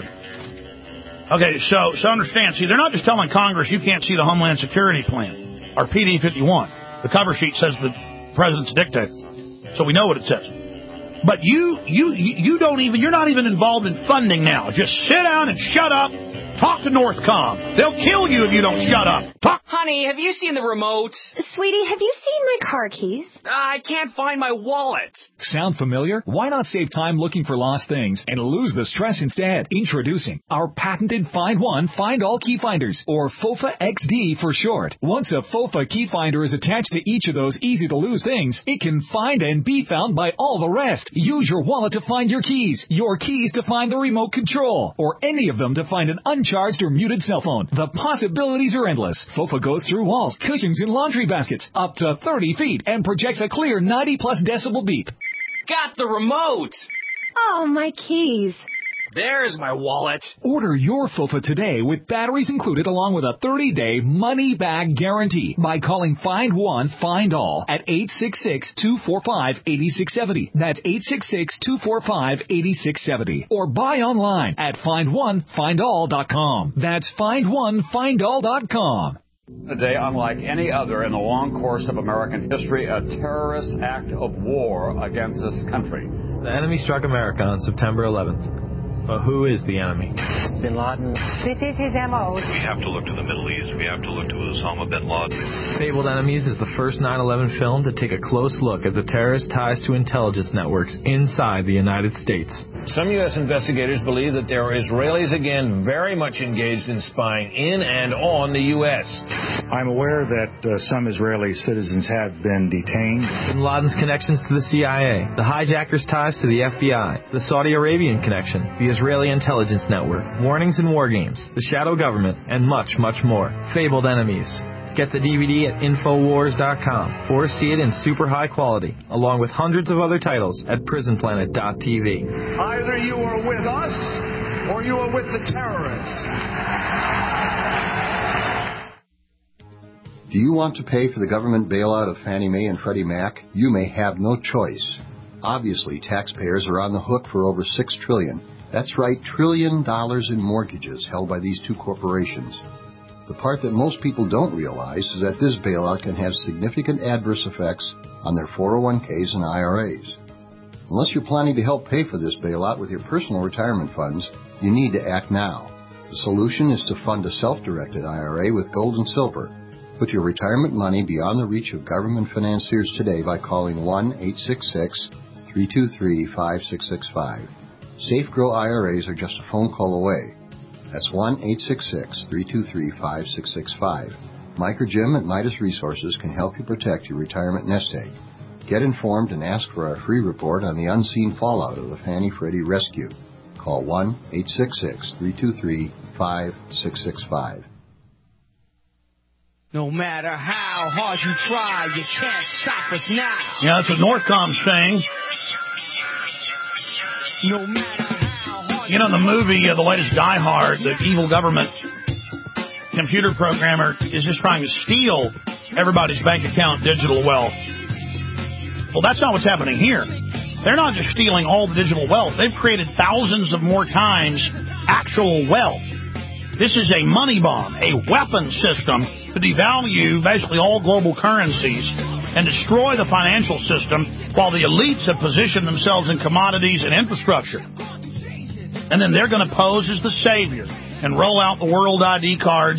Okay, so, so understand, see, they're not just telling Congress you can't see the Homeland Security Plan, or P D fifty-one. The cover sheet says the president's dictator. So we know what it says. But you, you, you don't even, you're not even involved in funding now. Just sit down and shut up. Talk to Northcom. They'll kill you if you don't shut up. Talk. Honey, have you seen the remote? Sweetie, have you seen my car keys? Uh, I can't find my wallet. Sound familiar? Why not save time looking for lost things and lose the stress instead? Introducing our patented Find One, Find All Key Finders, or FOFA X D for short. Once a FOFA key finder is attached to each of those easy-to-lose things, it can find and be found by all the rest. Use your wallet to find your keys, your keys to find the remote control, or any of them to find an uncharged or muted cell phone. The possibilities are endless. FOFA goes through walls, cushions, and laundry baskets up to thirty feet and projects a clear ninety plus decibel beep. Got the remote! Oh, my keys. There's my wallet. Order your FOFA today with batteries included along with a thirty-day money-back guarantee by calling Find One, Find All at eight six six, two four five, eight six seven zero. That's eight six six, two four five, eight six seven zero. Or buy online at find one find all dot com. That's find one find all dot com. A day unlike any other in the long course of American history, a terrorist act of war against this country. The enemy struck America on September eleventh. But who is the enemy? Bin Laden. This is his M O. We have to look to the Middle East. We have to look to Osama bin Laden. Fabled Enemies is the first nine eleven film to take a close look at the terrorist ties to intelligence networks inside the United States. Some U S investigators believe that there are Israelis again very much engaged in spying in and on the U S. I'm aware that uh, some Israeli citizens have been detained. Bin Laden's connections to the C I A, the hijackers' ties to the F B I, the Saudi Arabian connection, the Israeli intelligence network, warnings and war games, the shadow government, and much, much more. Fabled Enemies. Get the D V D at Infowars dot com or see it in super high quality, along with hundreds of other titles at Prison Planet dot T V. Either you are with us or you are with the terrorists. Do you want to pay for the government bailout of Fannie Mae and Freddie Mac? You may have no choice. Obviously, taxpayers are on the hook for over six trillion dollars. That's right, trillion dollars in mortgages held by these two corporations. The part that most people don't realize is that this bailout can have significant adverse effects on their four oh one k's and I R As. Unless you're planning to help pay for this bailout with your personal retirement funds, you need to act now. The solution is to fund a self-directed I R A with gold and silver. Put your retirement money beyond the reach of government financiers today by calling one eight six six, three two three, five six six five. Safe Grow I R As are just a phone call away. That's one eight six six, three two three, five six six five. Mike or Jim at Midas Resources can help you protect your retirement nest egg. Get informed and ask for our free report on the unseen fallout of the Fannie Freddie rescue. Call one eight six six, three two three, five six six five. No matter how hard you try, you can't stop us now. Yeah, that's what Northcom's saying. No matter how hard you know, the movie, uh, the latest Die Hard, the evil government computer programmer is just trying to steal everybody's bank account digital wealth. Well, that's not what's happening here. They're not just stealing all the digital wealth. They've created thousands of more times actual wealth. This is a money bomb, a weapon system to devalue basically all global currencies and destroy the financial system while the elites have positioned themselves in commodities and infrastructure. And then they're going to pose as the savior and roll out the world I D cards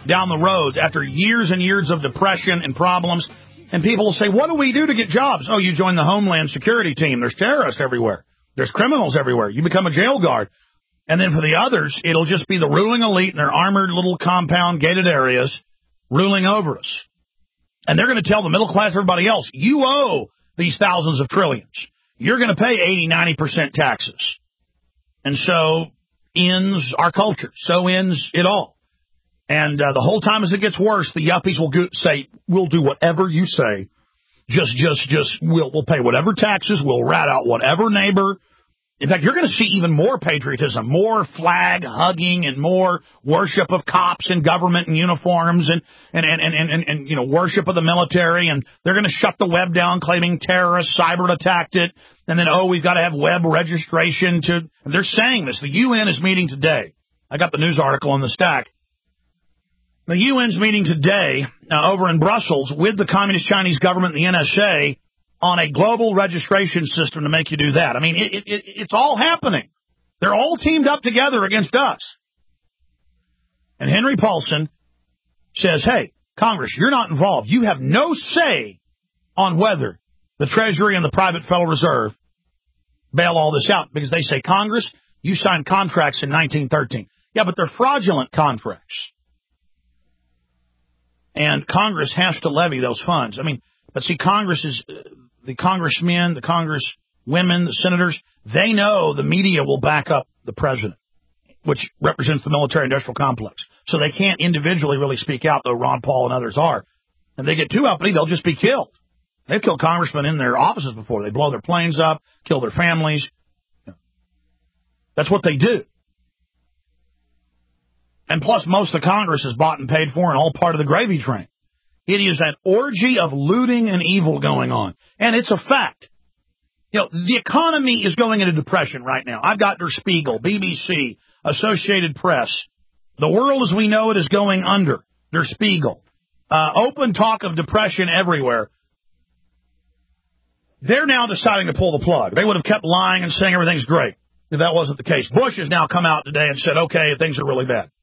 down the road after years and years of depression and problems. And people will say, what do we do to get jobs? Oh, you join the Homeland Security team. There's terrorists everywhere. There's criminals everywhere. You become a jail guard. And then for the others, it'll just be the ruling elite in their armored little compound gated areas ruling over us. And they're going to tell the middle class, everybody else, you owe these thousands of trillions. You're going to pay eighty, ninety percent taxes. And so ends our culture. So ends it all. And uh, the whole time as it gets worse, the yuppies will go- say, we'll do whatever you say. Just, just, just, we'll, we'll pay whatever taxes. We'll rat out whatever neighbor. In fact, you're going to see even more patriotism, more flag hugging and more worship of cops and government and uniforms and, and, and, and, and, and you know, worship of the military. And they're going to shut the web down claiming terrorists cyber attacked it. And then, oh, we've got to have web registration to, and they're saying this. The U N is meeting today. I got the news article on the stack. The U N's meeting today uh, over in Brussels with the Communist Chinese government and the N S A on a global registration system to make you do that. I mean, it, it, it's all happening. They're all teamed up together against us. And Henry Paulson says, hey, Congress, you're not involved. You have no say on whether the Treasury and the private Federal Reserve bail all this out, because they say, Congress, you signed contracts in nineteen thirteen. Yeah, but they're fraudulent contracts. And Congress has to levy those funds. I mean, but see, Congress is, uh, the congressmen, the congresswomen, the senators, they know the media will back up the president, which represents the military-industrial complex. So they can't individually really speak out, though Ron Paul and others are. And they get too uppity, they'll just be killed. They've killed congressmen in their offices before. They blow their planes up, kill their families. That's what they do. And plus, most of the Congress is bought and paid for and all part of the gravy train. It is an orgy of looting and evil going on. And it's a fact. You know, the economy is going into depression right now. I've got Der Spiegel, B B C, Associated Press. The world as we know it is going under. Der Spiegel. Uh, open talk of depression everywhere. They're now deciding to pull the plug. They would have kept lying and saying everything's great if that wasn't the case. Bush has now come out today and said, okay, things are really bad.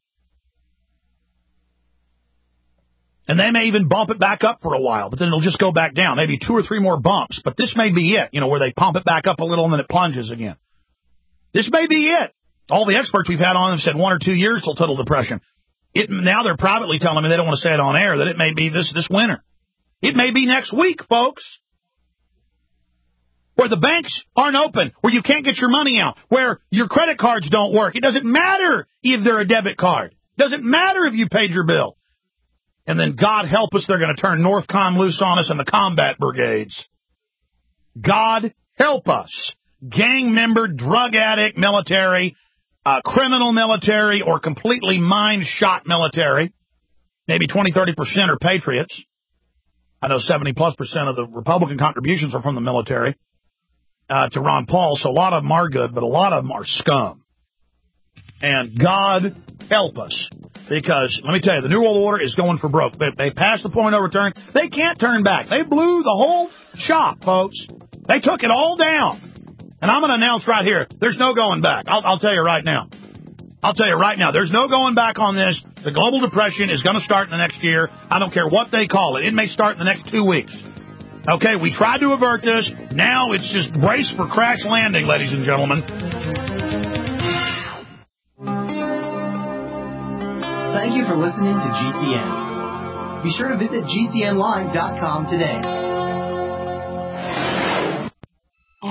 And they may even bump it back up for a while, but then it'll just go back down. Maybe two or three more bumps. But this may be it, you know, where they pump it back up a little and then it plunges again. This may be it. All the experts we've had on have said one or two years till total depression. It, now they're privately telling me, they don't want to say it on air, that it may be this, this winter. It may be next week, folks. Where the banks aren't open, where you can't get your money out, where your credit cards don't work. It doesn't matter if they're a debit card. It doesn't matter if you paid your bill. And then, God help us, they're going to turn Northcom loose on us and the combat brigades. God help us. Gang member, drug addict military, uh, criminal military, or completely mind-shot military. Maybe twenty, thirty percent are patriots. I know seventy plus percent of the Republican contributions are from the military uh, to Ron Paul, so a lot of them are good, but a lot of them are scum. And God help us. Because, let me tell you, the New World Order is going for broke. They, they passed the point of no return. They can't turn back. They blew the whole shop, folks. They took it all down. And I'm going to announce right here, there's no going back. I'll, I'll tell you right now. I'll tell you right now, there's no going back on this. The global depression is going to start in the next year. I don't care what they call it. It may start in the next two weeks. Okay, we tried to avert this. Now it's just brace for crash landing, ladies and gentlemen. Thank you for listening to G C N. Be sure to visit G C N live dot com today.